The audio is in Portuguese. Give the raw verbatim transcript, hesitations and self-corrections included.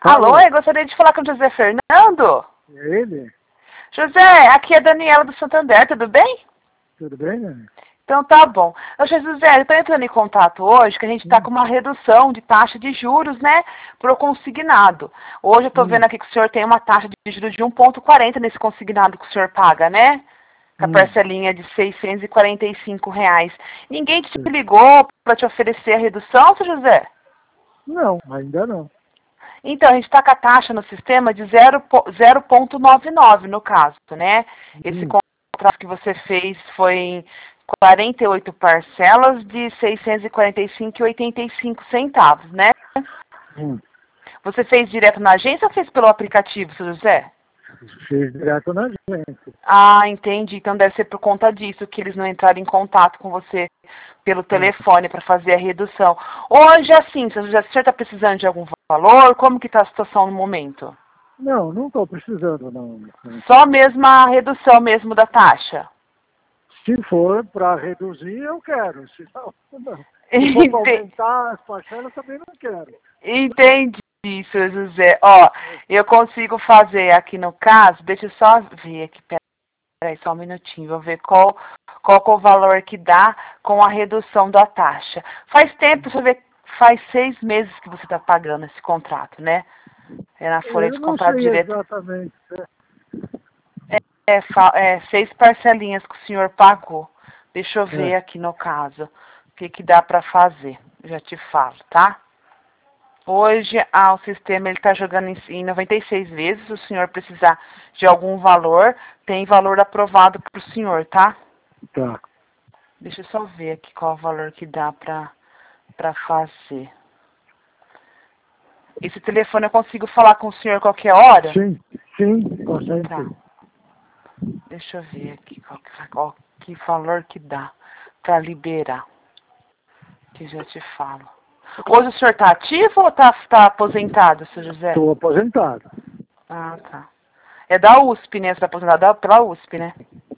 Alô, eu gostaria de falar com o José Fernando. Ele? José, aqui é a Daniela do Santander, tudo bem? Tudo bem, né? Então tá bom. Ô, José, eu estou entrando em contato hoje que a gente está com uma redução de taxa de juros, né, para o consignado. Hoje eu estou Hum. vendo aqui que o senhor tem uma taxa de juros de um vírgula quarenta nesse consignado que o senhor paga, né? Com a Hum. parcelinha de seiscentos e quarenta e cinco reais. Ninguém te ligou para te oferecer a redução, seu José? Não, ainda não. Então, a gente está com a taxa no sistema de zero vírgula noventa e nove, no caso, né? Esse Hum. contrato que você fez foi em quarenta e oito parcelas de seiscentos e quarenta e cinco reais e oitenta e cinco centavos, né? Hum. Você fez direto na agência ou fez pelo aplicativo, seu José? Fiz direto na agência. Ah, entendi. Então deve ser por conta disso que eles não entraram em contato com você pelo telefone para fazer a redução. Hoje, assim, seu José, o senhor está precisando de algum valor? Como que está a situação no momento? Não, não estou precisando, não. Só mesmo a redução mesmo da taxa? Se for para reduzir, eu quero. Se não, não. Se for para aumentar as parcelas, também não quero. Entendi, seu José. Ó, eu consigo fazer aqui no caso, deixa eu só ver aqui, peraí, só um minutinho, vou ver qual, qual que é o valor que dá com a redução da taxa. Faz tempo, deixa eu ver, faz seis meses que você está pagando esse contrato, né? É na folha de Eu não contrato sei direto. exatamente. É, fa- é, seis parcelinhas que o senhor pagou. Deixa eu ver É. aqui no caso, o que que dá para fazer. Já te falo, tá? Hoje, ah, o sistema ele está jogando em, em noventa e seis vezes. Se o senhor precisar de algum valor, tem valor aprovado para o senhor, tá? Tá. Deixa eu só ver aqui qual o valor que dá para para fazer. Esse telefone eu consigo falar com o senhor qualquer hora? Sim, sim, consegue. Tá. Deixa eu ver aqui qual que, qual, que valor que dá para liberar. Que já te falo. Hoje o senhor está ativo ou está tá aposentado, seu José? Estou aposentado. Ah, tá. É da U S P, né? Você está aposentado pela U S P, né?